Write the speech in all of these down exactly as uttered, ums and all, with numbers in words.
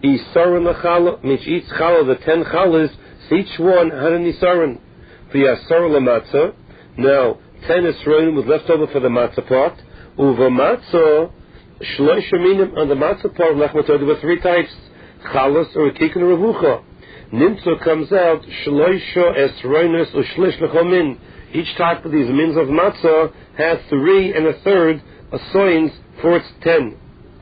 Isaron l'chala, means each chala, the ten chalas, each one had an isaron. V'yasar l'matzah. Now, ten Yisronim was left over for the matzah part. Uva matzah, shlosh minim, on the matzah part of Lachmat Torah, there were three types. Chalas, or Rekik, and Revucha. Nimtzo comes out, shloisha esroinus, or shlish l'chomin. Each type of these mins of matzah has three and a third asoins for its ten.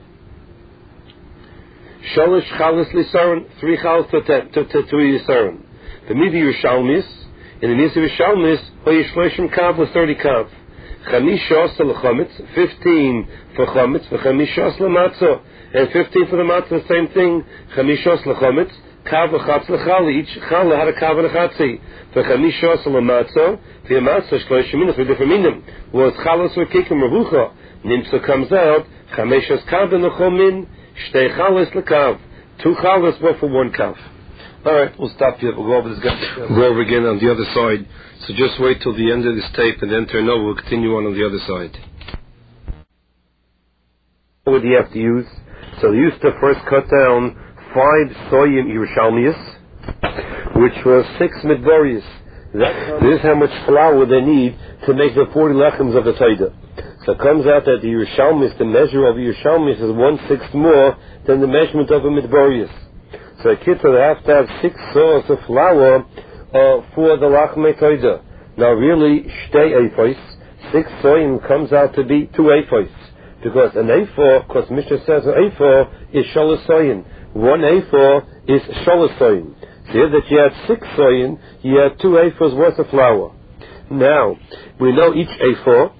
Shalish chalas lisaron, three chalas to ten, to, to, to yisaron. The midi Yerushalmis, in the midst of Yerushalmis, hoyishloishim kav was thirty kav. Chamishos l'chometz, fifteen for chometz, v'chamishos l'matzah, and fifteen for the matzah, the same thing. Chamishos l'chometz, kav l'chatz l'chali, each chala had a kav and a chatzi. V'chamishos l'matzah, v'yamatzah shloishim minim, three different minim. Was chalas or kikim revucha. Nimtza comes out, chamishos kav and l'chomin, shtei chalas l'kav. Two chalas were for one kav. Alright, we'll stop here. We'll go over this guy. We'll go over again on the other side. So just wait till the end of this tape and then turn over. We'll continue on on the other side. What would you have to use? So they used to first cut down five soyim Yerushalmius, which was six midborius. This is how much flour they need to make the forty lechems of the Torah. So it comes out that the Yerushalmius, the measure of Yerushalmius, is one-sixth more than the measurement of a midborius. So a kid will have to have six saws of flour uh, for the lachmei toida. Now really, shtei ephos, six soyim comes out to be two ephos. Because an ephor, because Mishnah says an ephor is shalosh soyim. One ephor is shalosh soyim. So here that you had six soyim, you had two ephors worth of flour. Now, we know each ephor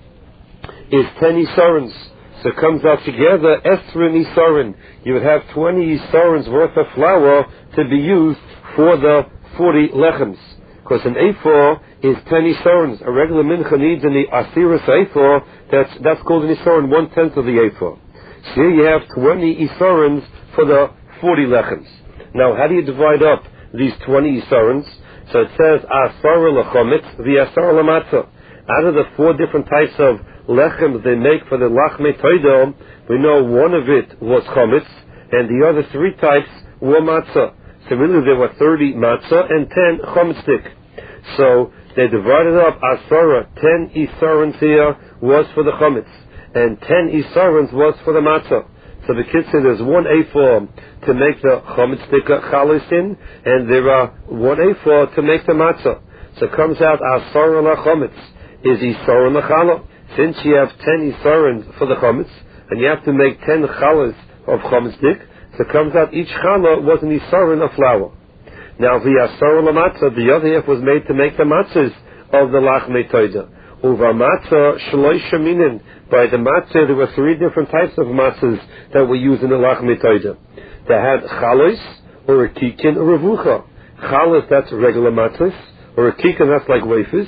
is ten isarons. So it comes out together, Esrin Isarin. You would have twenty Isarins worth of flour to be used for the forty lechems. Because an Ephor is ten Isarins. A regular mincha needs in the Asiris Ephor, that's, that's called an Isarin, one-tenth of the Ephor. So here you have twenty Isarins for the forty lechems. Now, how do you divide up these twenty Isarins? So it says, Asar l'chometz, the Asar l'matzah. Out of the four different types of lechem they make for the lachmei toida, we know one of it was chometz, and the other three types were matzah. So really there were thirty matzah and ten chometzdik. So they divided up asara, ten isarons here was for the chometz, and ten isarons was for the matzah. So the kids say there's one ephor to make the chometzdik chalos in, and there are one ephor to make the matzah. So it comes out asara la chometz is isaron la chala. Since you have ten isarons for the chometz, and you have to make ten chalas of chometzdik, so it comes out each chala was an isaron of flour. Now the asar la matzah, the other half was made to make the matzahs of the lachmei toida. Uva matzah shloisha minin. By the matzah there were three different types of matzahs that were used in the lachmei toida. They had chalos, or a kikin, or revucha. Chalos, that's regular matzahs, or a kikin, that's like wafers.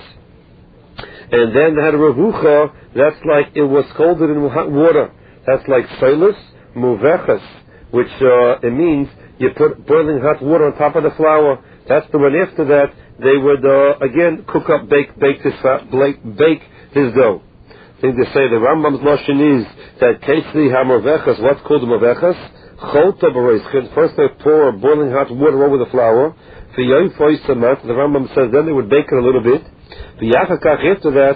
And then they had a revucha, that's like it was scalded in hot water. That's like soilus muvechas, which uh, it means you put boiling hot water on top of the flour. That's the one after that they would uh, again cook up, bake, bake this, uh, bake, bake this dough. I think they say the Rambam's lashon is that kesli hamuvechas. What's called muvechas? Cholta b'roischin. First they pour boiling hot water over the flour. The Rambam says then they would bake it a little bit. After that,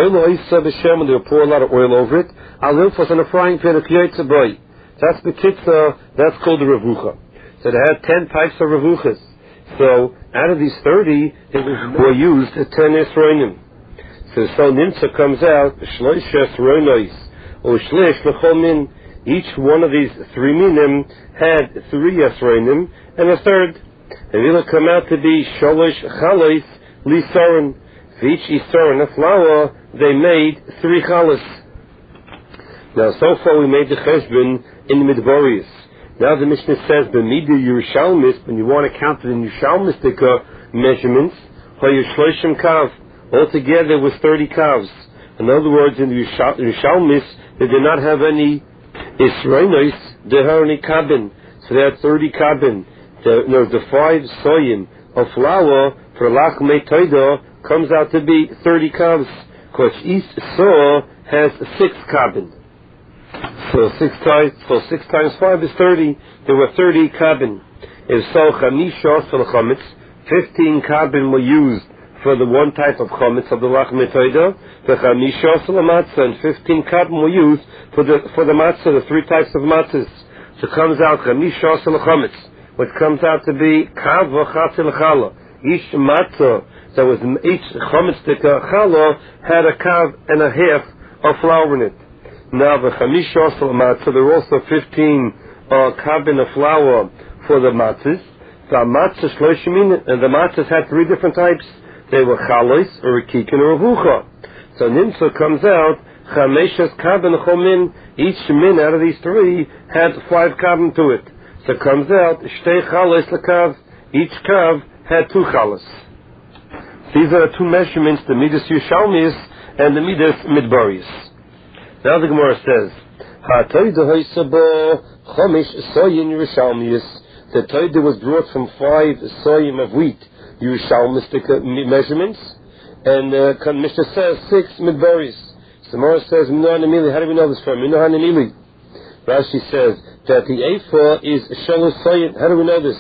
they would pour a lot of oil over it. Alilfos on a frying pan of boy. That's the kitzah, that's called the revucha. So they had ten types of revuchas. So out of these thirty, it was were used at ten esroinim. So so nimtza comes out, shloish esroinos, or shlish l'chol min. Each one of these three minim had three esroinim and a third. And it'll come out to be sholish chalos lisaron. For each isaron of flour, they made three chalas. Now, so far we made the cheshbon in the midborius. Now the Mishnah says, b'midi Yerushalmis, when you want to count it in Yerushalmistic measurements, hoyushloishim kav. Altogether it was thirty kavs. In other words, in the Yerushalmis, they did not have any isroinos, they had any kabin. So they had thirty kabin. The, no, the five soyim of flour for lachmei toida comes out to be thirty kavs, because each saw has six kabin. So six times, so six times five is thirty. There were thirty carbon. If so, chamisha for the chametz, fifteen carbon were used for the one type of chametz of the lach metoida. The chamisha for the matzah, and fifteen carbon were used for the for the matzah, the three types of matzahs. So it comes out chamisha for the chametz, which comes out to be kav v'chatzil challah. Each matzah that was each chametz challah had a kav and a half of flour in it. Now the chamisha for the matzah, there were also fifteen uh, carbon of flour for the matzahs. The matzahs shloshim, and the matzahs had three different types. They were chalos, or a kikin, or a vucha. So nimsa comes out chameshes carbon chomin. Each min out of these three had five carbon to it. So it comes out shtei chalos lekav. Each kav had two chalos. These are the two measurements: the midas Yerushalmis and the midas Midbaris. Now the Gemara says, "Ha'toida hoysabo chomish soyin Yerushalmis." The toida was brought from five soyim of wheat, Yerushalmistic measurements, and uh, Mishnah says six Midbaris. Gemara says, "Mino hanamili." How do we know this from? Mino hanamili. Rashi says that the ephah is shalosh soyin. How do we know this?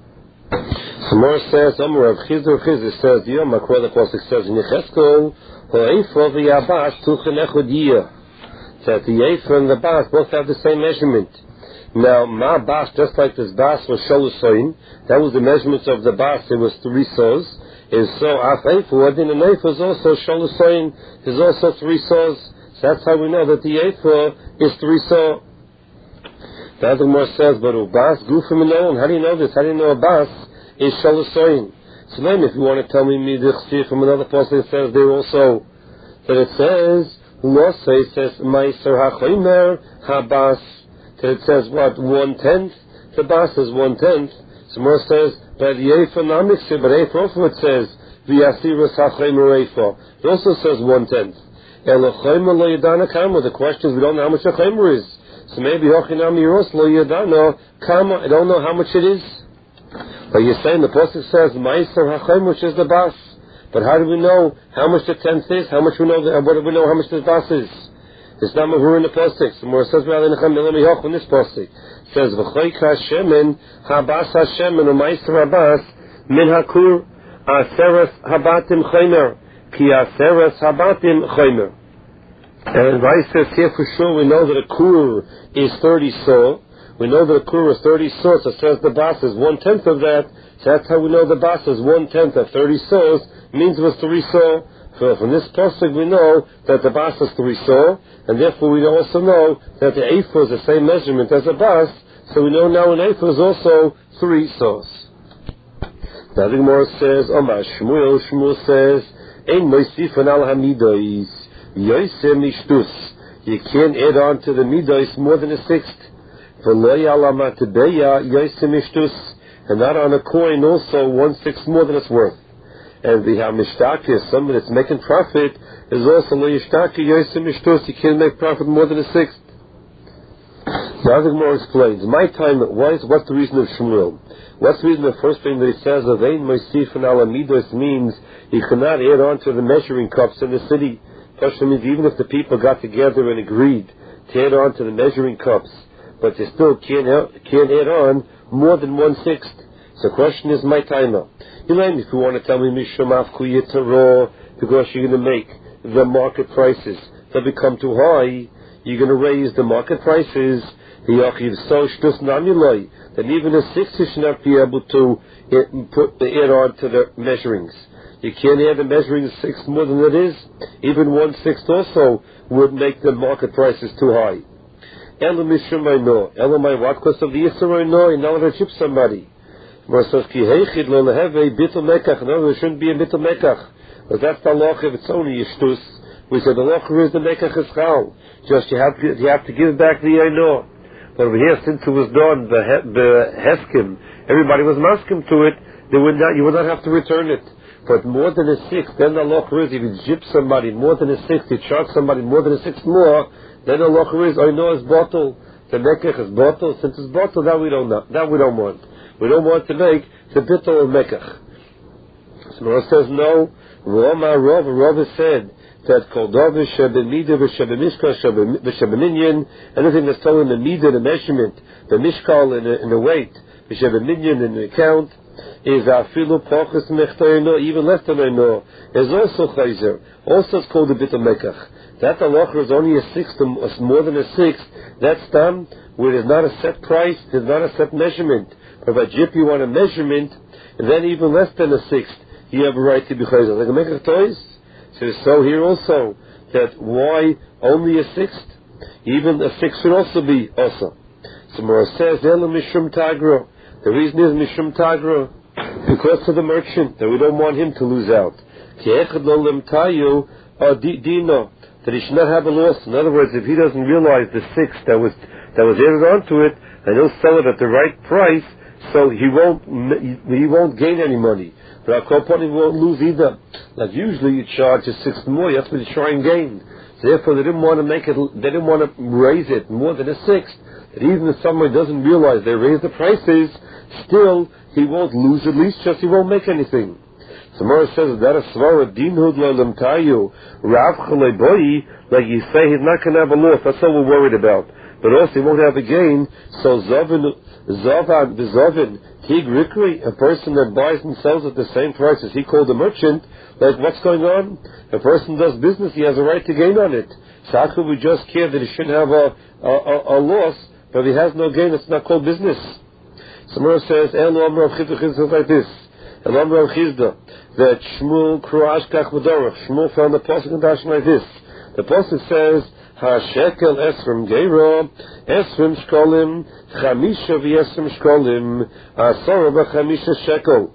Gemara says, "Amar Rav Chizur Chizur says, Yom Makor the pasuk says in Yecheskel, ha'ephah v'yabas tuchen echad yiyah." That the ephah and the bas both have the same measurement. Now, ma bas, just like this bas was shalosh soyin, that was the measurements of the bas. It was three saws. Is so af ephah, and an ephah is also shalosh soyin. There's also three saws. So that's how we know that the ephah is three saw. The other more says, but ubas gufim alone. How do you know this? How do you know a bas is shalosh soyin? So then, if you want to tell me midich from another passage, it says there also that it says lo say it says meiser hachomer habas. That it says what one tenth. The bas is one tenth. So more says by the ephah namixir, but ephah also it says v'yasiras hachomer ephah. It also says one tenth. Elochomer lo yadana kama. The question is we don't know how much a chomer is. So maybe hochinam yiros lo yadana kama. I don't know how much it is. But you're saying the pasuk says meiser hachomer, which is the bas. But how do we know how much the tenth is? How much we know? The, what do we know how much the bas is? It's not mahur in the pasuk. So more it says in this pasuk. It says v'choik hashemen habas hashemen u'meiser habas min hakur aseres habatim chomer ki aseres habatim chomer. And Rai says here for sure we know that a kur is thirty saw. We know that a kur is thirty saws. So it says the bas is one tenth of that. So that's how we know the bas is one tenth of thirty saws. Means it was three saw. So from this pasuk we know that the bas is three saw, and therefore we also know that the ephah is the same measurement as a bas. So we know now an ephah is also three saws. Now the Gemara says, Omar Shmuel, Shmuel says, Ein moisifan al hamidos, yoyse mishtus. You can't add on to the midos more than a sixth. V'lo yalama tebeya yoyse mishtus, and not on a coin also one sixth more than it's worth. And the Hamishtaki, someone that's making profit, is also lo yishtaki yoyse mishtus. You can't make profit more than a sixth. Now the Gemara explains. My time, why is, what's the reason of Shmuel? What's the reason? The first thing that he says of Ein Moisifan Ala Midos means you cannot add on to the measuring cups in the city. Pasha means even if the people got together and agreed to add on to the measuring cups, but they still can't can't add on more than one sixth. So the question is my timer. Elaine, if you want to tell me Mishum Afku Yitaro, because you're going to make the market prices that become too high, you're going to raise the market prices. Then even a sixth should not be able to put the add on to the measurings. You can't add the measuring six more than it is. Even one sixth also would make the market prices too high. Elamishum Elamai what? Because of the Yisro no, you know how to chip somebody. No, there shouldn't be a bittul mekach. But that's the law if it's only yishtus. We said the law is the mekach is chal. Just you have to you have to give back the ayno. But over here, since it was done the the heskim, everybody was maskim to it. They would not you would not have to return it. But more than a sixth, then the law is if you jip somebody more than a sixth, you charge somebody more than a sixth more, then the law is ayno is bottle. The mekach is bottle. Since it's bottle, that we don't know. That we don't want. We don't want to make the bittul or mekach. So Rav says no. Roma Rav Rav said that Koldova Shebemida V'Shebemishkal V'Shebeminyan, anything that's told in the Midah, the measurement, the Mishkal in the, in the weight, V'Shebeminyan in the account, is Afilu Pochus Mechtoyno, even less than I know, is also Chayzer. Also it's called a bit of Mekach. That halacha is only a sixth, more than a sixth. That's done where there's not a set price, there's not a set measurement. But if a jip you want a measurement, then even less than a sixth, you have a right to be chayzer. Like a mekach toys. So so here also that why only a sixth? Even a sixth should also be also. So Mora says Ela Mishum Tagro. The reason is Mishum Tagro because of the merchant that we don't want him to lose out. Ki echad lo lemtayu dino. That he should not have a loss. In other words, if he doesn't realize the six that was that was added onto it, and he'll sell it at the right price, so he won't he won't gain any money. But our company won't lose either. Like usually, you charge a sixth more. You have to try and gain. So therefore, they didn't want to make it. They didn't want to raise it more than a sixth. That even if someone doesn't realize they raise the prices, still he won't lose. At least just he won't make anything. Samara says that a svara dinhud lo'lam tayu rav chalei boi, like you say, he's not going to have a loss. That's all we're worried about. But also he won't have a gain. So zavin zavan zavin hig rikri, a person that buys and sells at the same price as he called a merchant. Like what's going on? A person does business, he has a right to gain on it. So how could we just care that he shouldn't have a a, a, a loss, but if he has no gain, it's not called business. Samara says El Amrav Chizda Chizda like this. El Amrav Chizda. That Shmuel Kruash Kach B'Dorach. Shmuel found the pasuk in Darshan like this. The pasuk says, HaShekel Esrim Geiro, Esrim Shkolim, Chamisha V'Esrim Shkolim, Asara B'Chamisha Shekel.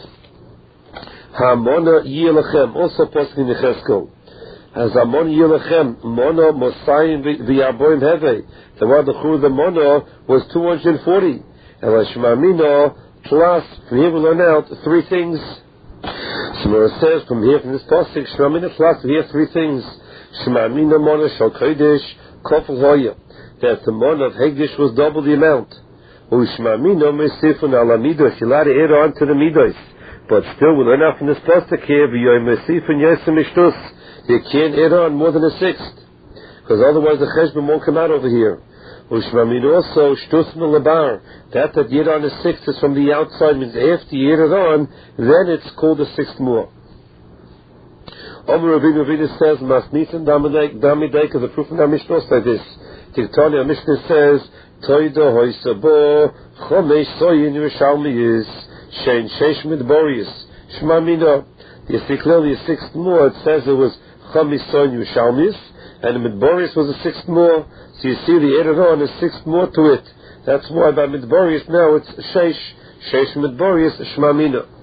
HaMona Yilachem, also pasuk in Yecheskel. As Amon Yilachem, Mona Mosayim V'Yaboim Heve. The one the Chur the Mona was two hundred forty. And Shmamino plus, from here we learn out three things. Shmuel says from here, from this pasuk, Shmamina plus, we have three things. Shmamina Mona Shal Kodesh Kofel Hoya, that the Mona of Hegdish was double the amount. Ushmamina Mesifun Ala Midos, you allowed to add on to the Midos. But still, we learn out from this pasuk here, V'yoy Mesifun Yesem Ishtus, you can't add on more than a sixth. Because otherwise the Cheshbon won't come out over here. Ushmamina also, Shtus Melabar, that that yet on a sixth is from the outside, means after you add it on, then it's called a sixth more. Omer Rabbeinu Ravina says, Masnitan Damidek is a proof in our Mishnah like this. Tiktani, our Mishnah says, Toida Hoysabo, Chomesh Soyin Yerushalmi is, Shein Sheish Midborius, Shmamina. You see clearly a sixth more, it says it was Chomesh Soyin Yerushalmi, and the Midborius was a sixth more. So you see the added on a sixth more to it. That's why by Midborius now it's Sheish, Sheish Midborius, Shmamina.